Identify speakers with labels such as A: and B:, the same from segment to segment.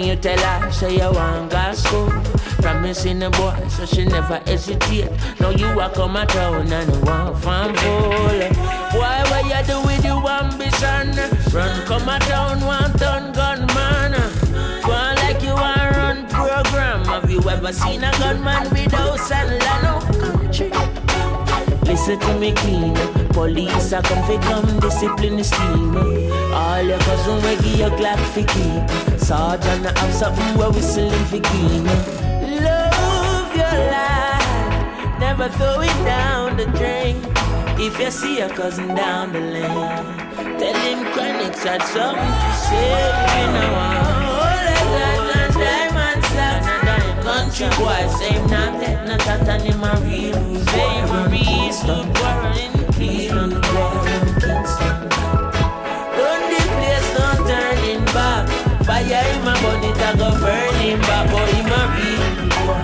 A: you tell her, say you want go school. Promising the boy, so she never hesitate. Now you a come a town and you want fan full. Why what you do with your ambition? Run come a town, want ton gunman. Go on like you want run program. Have you ever seen a gunman without saddle? No country. Listen to me clean. Police a come fi come discipline the steam. All your cousin we give your Glock fi keep. Sergeant a have something we whistling fi keep. Love your life, never throw it down the drain. If you see your cousin down the lane, tell him Chronixx had something to say. You know all that diamond stocks. Country boy, same not that, not that anymore real. Very stood quarreling, please on the ground in Kingston. Run the place, not turning back. Fire in my body, that go burning back. But in my real boy,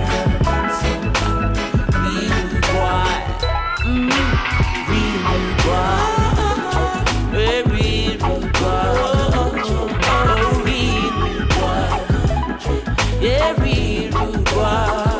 A: real boy, real boy, real boy, real boy, yeah, real boy.